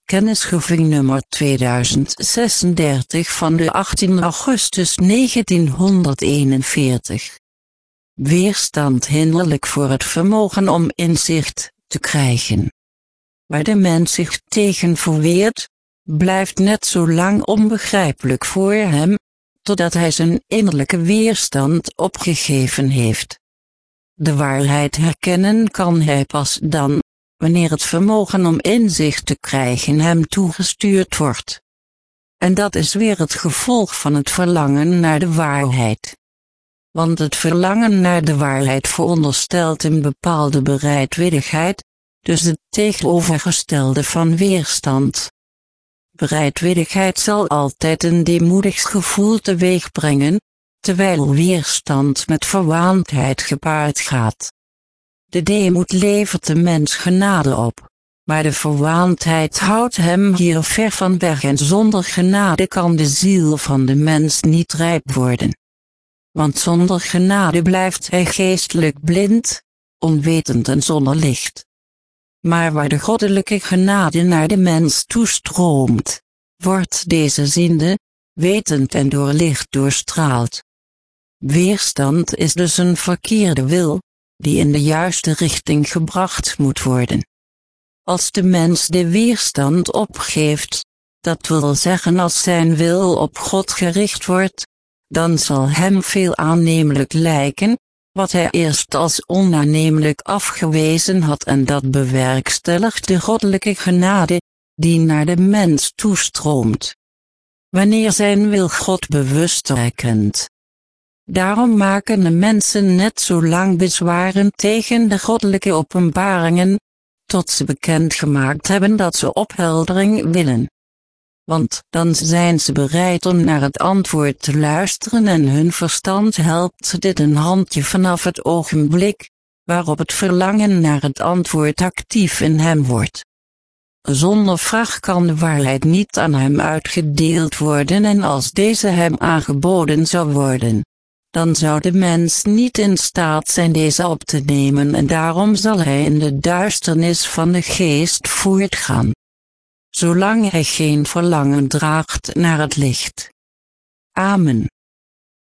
Kennisgeving nummer 2036 van de 18 augustus 1941. Weerstand hinderlijk voor het vermogen om inzicht te krijgen. Waar de mens zich tegen verweert, blijft net zo lang onbegrijpelijk voor hem, totdat hij zijn innerlijke weerstand opgegeven heeft. De waarheid herkennen kan hij pas dan, wanneer het vermogen om inzicht te krijgen hem toegestuurd wordt. En dat is weer het gevolg van het verlangen naar de waarheid. Want het verlangen naar de waarheid veronderstelt een bepaalde bereidwilligheid, dus het tegenovergestelde van weerstand. Bereidwilligheid zal altijd een deemoedig gevoel teweeg brengen, terwijl weerstand met verwaandheid gepaard gaat. De deemoed levert de mens genade op, maar de verwaandheid houdt hem hier ver van weg en zonder genade kan de ziel van de mens niet rijp worden. Want zonder genade blijft hij geestelijk blind, onwetend en zonder licht. Maar waar de goddelijke genade naar de mens toestroomt, wordt deze ziende, wetend en door licht doorstraald. Weerstand is dus een verkeerde wil, die in de juiste richting gebracht moet worden. Als de mens de weerstand opgeeft, dat wil zeggen als zijn wil op God gericht wordt, dan zal hem veel aannemelijk lijken, wat hij eerst als onaannemelijk afgewezen had en dat bewerkstelligt de goddelijke genade, die naar de mens toestroomt. Wanneer zijn wil God bewust erkent. Daarom maken de mensen net zo lang bezwaren tegen de goddelijke openbaringen, tot ze bekendgemaakt hebben dat ze opheldering willen. Want dan zijn ze bereid om naar het antwoord te luisteren en hun verstand helpt dit een handje vanaf het ogenblik, waarop het verlangen naar het antwoord actief in hem wordt. Zonder vraag kan de waarheid niet aan hem uitgedeeld worden en als deze hem aangeboden zou worden, dan zou de mens niet in staat zijn deze op te nemen en daarom zal hij in de duisternis van de geest voortgaan. Zolang hij geen verlangen draagt naar het licht. Amen.